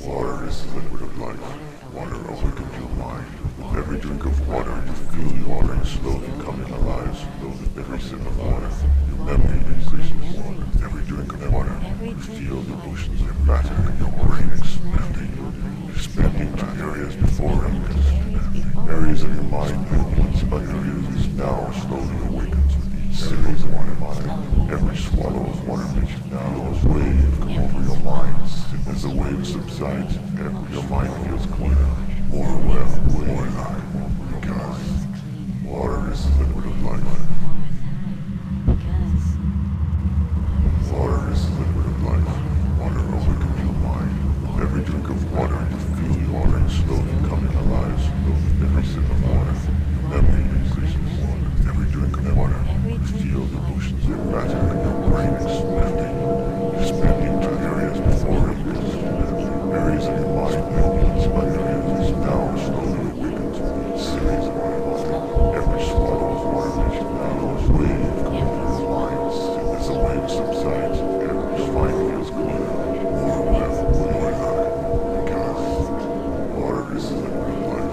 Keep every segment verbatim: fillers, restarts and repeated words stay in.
Water is the liquid of life. Water awakens your mind. With every drink of water, you feel your brain slowly coming alive. Slowly, every sip of water, your memory increases. With every drink of water, you feel the oceans of matter in your brain expanding, expanding to areas before it. Areas of your mind that once unareas now slowly awakens with each series of water mind. Every swallow of water makes you now a wave come over your mind. As the wave subsides, every, your mind feels cleaner, more aware, more alive, because water is the liquid of life. Water is the liquid of life. Water awakens your mind. With every drink of water, you feel your brain slowly coming alive. Slowly, every sip of water, your memory increases. With every drink of water, you feel the oceans of matter in your brain expanding, expanding to areas before it. Areas of your mind that once unareas now slowly awakens with each series of water. Every swallow of water makes you now a wave come over your mind. As the wave subsides, every, your mind feels cleaner, more aware, more alive, because water is the liquid of life.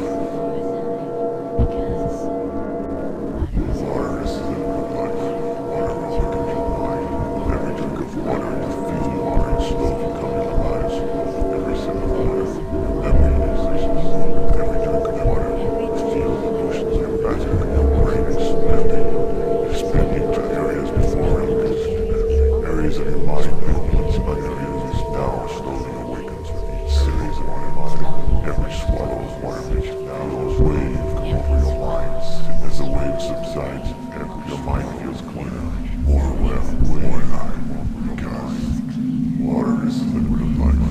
Water is the liquid of life. Water awakens your mind. With every drink of water, you feel your brain slowly coming alive. Every sip of water, your memory increases. With every drink of water, you feel the oceans of matter in your brain expanding, expanding to areas before it. Areas of your mind that once unareas now slowly awakens with each series of water mind. Every swallow of water makes you now a wave come over your mind. As the wave subsides, every, your mind feels cleaner, more aware, more alive, because water is the liquid of life.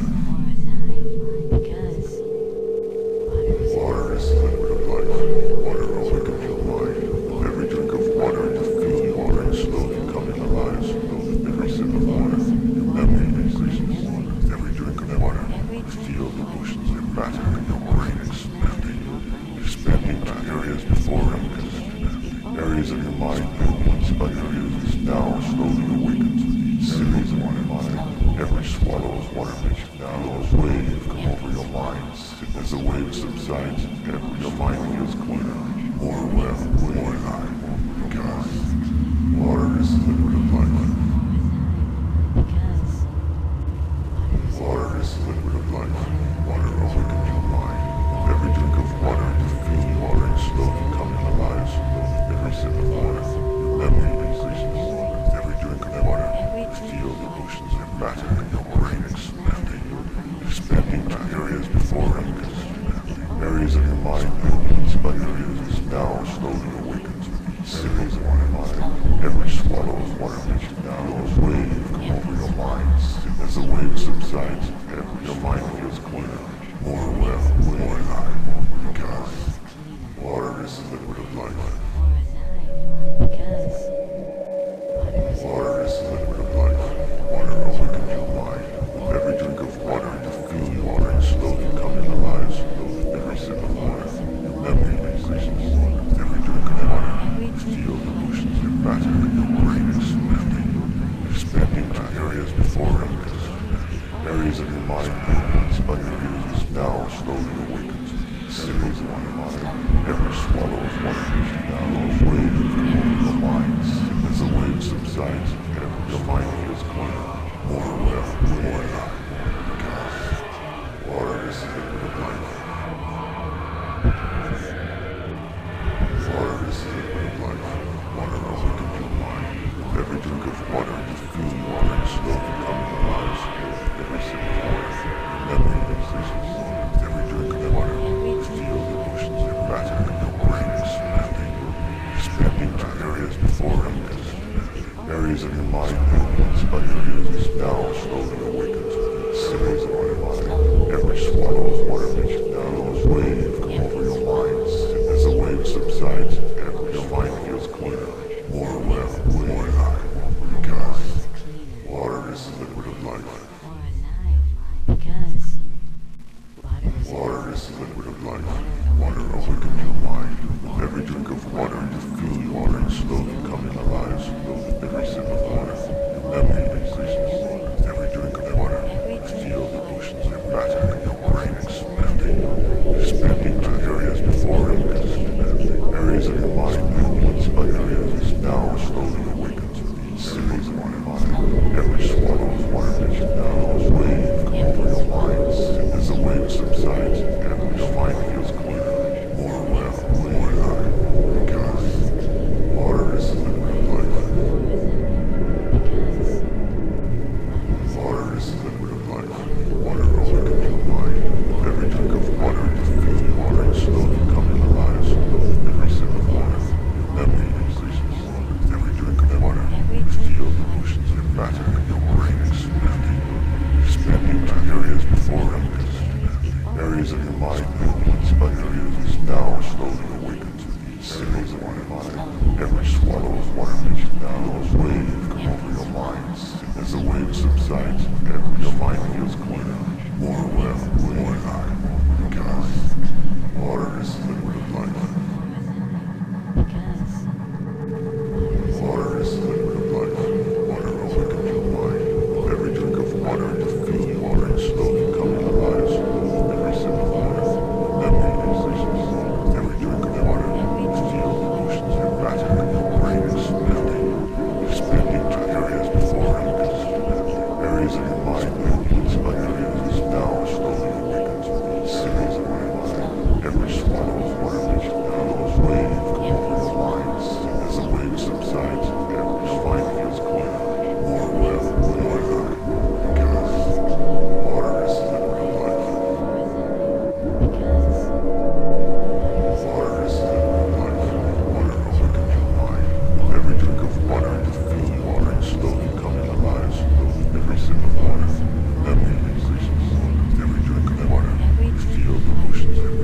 Water is the liquid of life. Water awakens your mind. With every drink of water, you feel your brain slowly coming alive. Slowly, every sip of water, your memory increases. With every drink of water, you feel the oceans of matter in your brain expanding, expanding to areas before it. Areas of your mind that once unareas now slowly awakens with each series of water mind. Every swallow of water makes you now a wave come over your mind. As the wave subsides, every, your mind feels cleaner, more aware, more alive, because water is the liquid of life. Water is the liquid of life. Water awakens your mind. With every drink of water, you feel your brain slowly coming alive. Slowly, every sip of water, your memory increases. With every drink of water, you feel the oceans of matter in your brain expanding, expanding to areas before it. Areas of your mind that once unareas now slowly awakens with each series of water mind. Every swallow of water makes you now a wave come over your mind. As the wave subsides, every, your mind feels cleaner, more aware, more alive, because water is the liquid of life. Water is the liquid of life. Water awakens your mind. With every drink of water, you feel your brain slowly coming alive. Slowly, every sip of water, your memory increases. With every drink of water, you feel the oceans of matter in your brain expanding, expanding to areas before it. Areas of your mind that once unareas now slowly awakens with each series of water mind. Every swallow of water makes you now a wave come over your mind. As the wave subsides, every, your mind feels cleaner, more aware, more alive, because water is the liquid of life. Water is the liquid of life. Water awakens your mind. With every drink of water, you feel your brain slowly coming alive. Every sip of water, your memory increases. With every drink of water, you feel the oceans of matter in your brain expanding, expanding to areas before it. Areas of your mind that once unareas now slowly awakens with each series of water mind. Every swallow of water makes you now a wave come over your mind. As the wave subsides, every, your mind feels cleaner, more aware, more alive, because water is the liquid of life. Water is the liquid of life. Water awakens your mind. With every drink of water, you feel your brain slowly coming alive. Slowly, every sip of water, your memory increases. With every drink of water, you feel the oceans of matter in your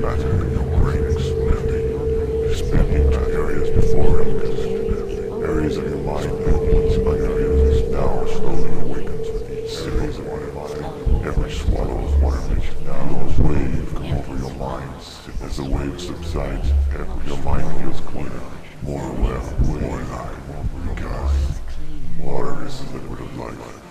faster, your brain expanding, expanding to areas before it disconnecting. Areas of your mind that once unareas now slowly awakens with each series of water mind. Every swallow of water makes you now a wave come over your mind. As the wave subsides, your mind feels cleaner, more aware, more alive, because water is the liquid of life.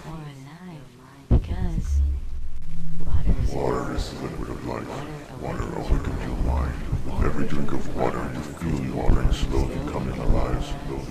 Water is the liquid of life. Water awakens your mind. With every drink of water, you feel your brain slowly coming alive, slowly